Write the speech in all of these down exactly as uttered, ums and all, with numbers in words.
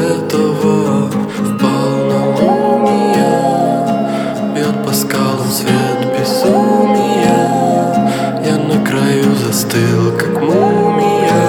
этого в полнолуние бьет по скалам свет безумия. Я на краю застыл, как мумия,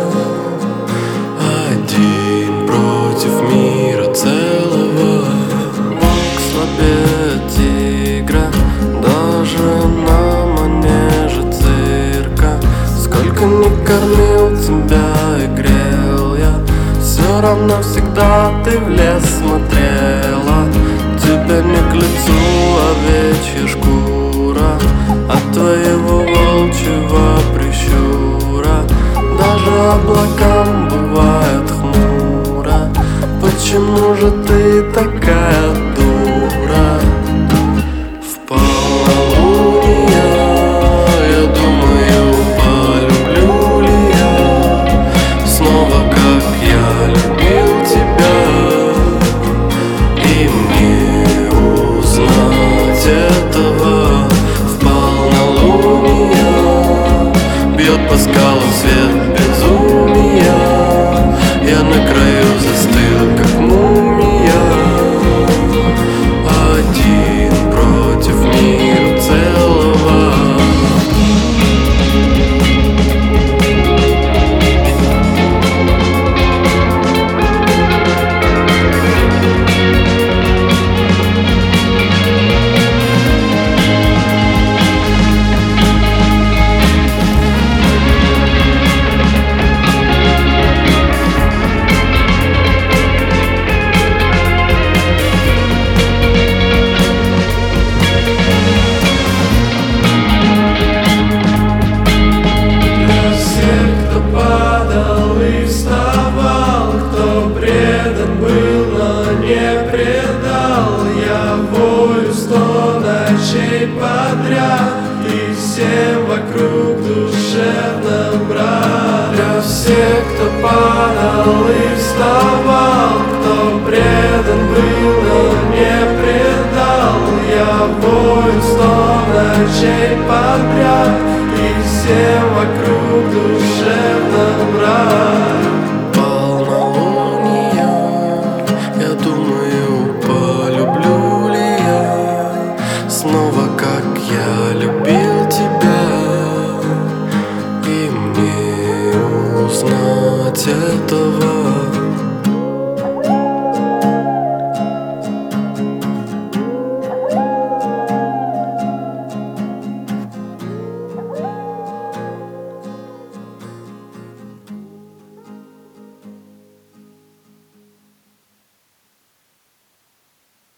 один против мира целого. Волк слабее тигра, даже на манеже цирка. Сколько не кормил тебя и грел я, все равно всегда ты в лес смотрела. Тебя не к лицу овечья шкура от твоего волчьего прищура. Даже облакам бывает хмуро. Почему же ты такая дура? В полнолуние я думаю, полюблю ли я снова, как я любил тебя. И мне узнать этого в полнолуние бьет по скалам свет безумия. Я на краю застыл, как мумия, один против мира целого. Подряд, и всем вокруг душевно брат. Для всех, кто падал и вставал, кто предан был, но не предал, я вою сто ночей подряд, и всем вокруг душевно брат.